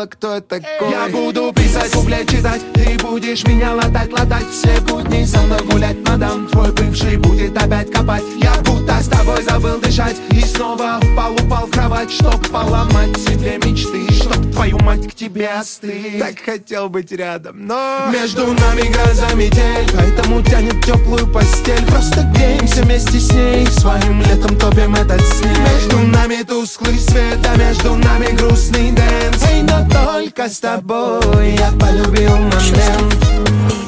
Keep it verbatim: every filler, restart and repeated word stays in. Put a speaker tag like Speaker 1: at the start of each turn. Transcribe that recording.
Speaker 1: знала, кто я такой.
Speaker 2: Я буду писать, куплет читать, ты будешь меня латать, латать. Все будни со мной гулять, мадам. Твой бывший будет опять копать. Я будто с тобой забыл дышать и снова упал, упал в кровать, чтоб поломать себе мечты, чтоб твою мать к тебе остыть.
Speaker 1: Так хотел быть рядом, но
Speaker 2: между нами гроза метель,
Speaker 1: поэтому тянет теплую постель.
Speaker 2: просто греемся вместе с ней, своим летом топим этот снег. Между нами тусклый свет, а между нами грустный дэнс. Эй, но только с тобой я полюбил момент.